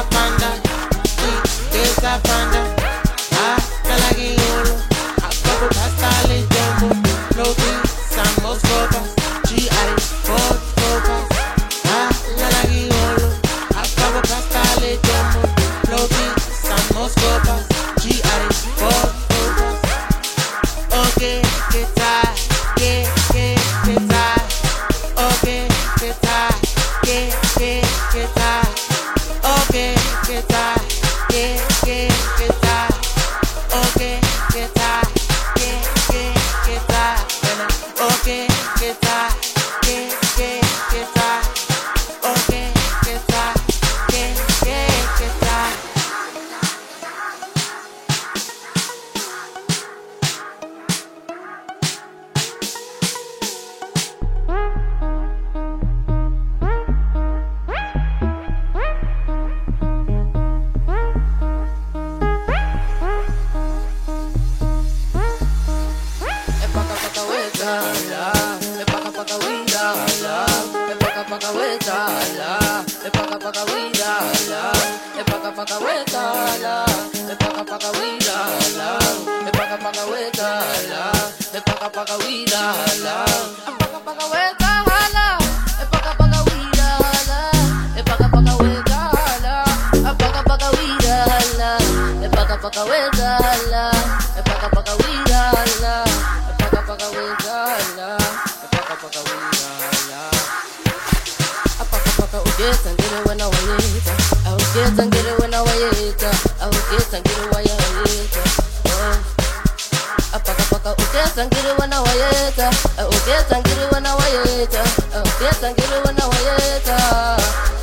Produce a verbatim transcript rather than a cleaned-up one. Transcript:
panda, esa panda, ah, nalagi ulo, ako pasta le jumbo, lobi, samos copas, G I four copas, ah, nalagi ulo, ako pasta le jumbo, lobi, samos copas, G I four copas, okay, que tal, que, que, que tal, okay, que tal, que, que, que tal, okay, que tal. Que, que, que tal, okay, que tal, que, que, que tal, okay, que tal, que, que, que tal, okay, que tal, que, que, que tal. Le paga paga vida, le paga paga vuelta, le paga paga vida, le paga paga vuelta, le paga paga vida, le paga paga vuelta, le paga paga vida, le paga paga vuelta, le paga paga vida, le paga paga vuelta, le paga paga vida, le paga paga vuelta, le paga paga vida, paga weza la paga paga weza la paga paga ugeta ngire wena wayeta ugeta ngire wena wayeta ugeta ngire wayeta oh paga paga ugeta ngire wena wayeta ugeta ngire wena wayeta ugeta ngire wena wayeta